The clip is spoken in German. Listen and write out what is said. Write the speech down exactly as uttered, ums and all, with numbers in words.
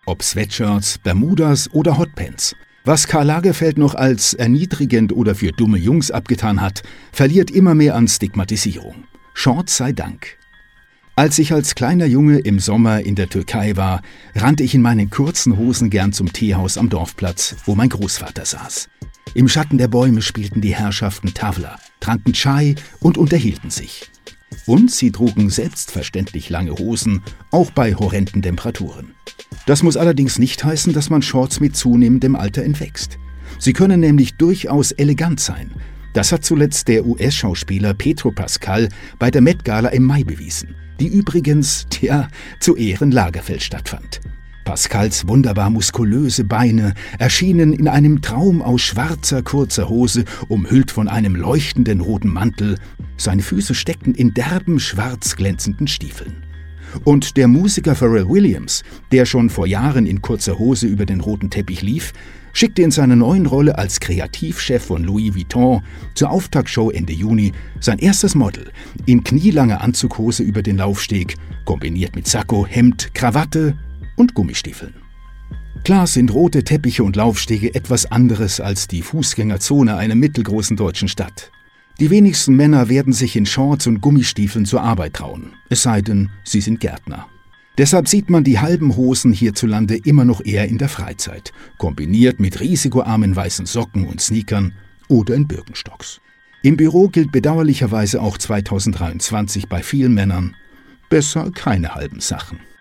Ob Sweatshirts, Bermudas oder Hotpants. Was Karl Lagerfeld noch als erniedrigend oder für dumme Jungs abgetan hat, verliert immer mehr an Stigmatisierung. Shorts sei Dank. Als ich als kleiner Junge im Sommer in der Türkei war, rannte ich in meinen kurzen Hosen gern zum Teehaus am Dorfplatz, wo mein Großvater saß. Im Schatten der Bäume spielten die Herrschaften Tavla, tranken Chai und unterhielten sich. Und sie trugen selbstverständlich lange Hosen, auch bei horrenden Temperaturen. Das muss allerdings nicht heißen, dass man Shorts mit zunehmendem Alter entwächst. Sie können nämlich durchaus elegant sein. Das hat zuletzt der U S-Schauspieler Pedro Pascal bei der Met Gala im Mai bewiesen, die übrigens, tja, zu Ehren Lagerfeld stattfand. Pascals wunderbar muskulöse Beine erschienen in einem Traum aus schwarzer, kurzer Hose, umhüllt von einem leuchtenden roten Mantel. Seine Füße steckten in derben, schwarz glänzenden Stiefeln. Und der Musiker Pharrell Williams, der schon vor Jahren in kurzer Hose über den roten Teppich lief, schickte in seiner neuen Rolle als Kreativchef von Louis Vuitton zur Auftaktshow Ende Juni sein erstes Model in knielanger Anzughose über den Laufsteg, kombiniert mit Sakko, Hemd, Krawatte und Gummistiefeln. Klar sind rote Teppiche und Laufstege etwas anderes als die Fußgängerzone einer mittelgroßen deutschen Stadt. Die wenigsten Männer werden sich in Shorts und Gummistiefeln zur Arbeit trauen, es sei denn, sie sind Gärtner. Deshalb sieht man die halben Hosen hierzulande immer noch eher in der Freizeit, kombiniert mit risikoarmen weißen Socken und Sneakern oder in Birkenstocks. Im Büro gilt bedauerlicherweise auch zweitausenddreiundzwanzig bei vielen Männern: besser keine halben Sachen.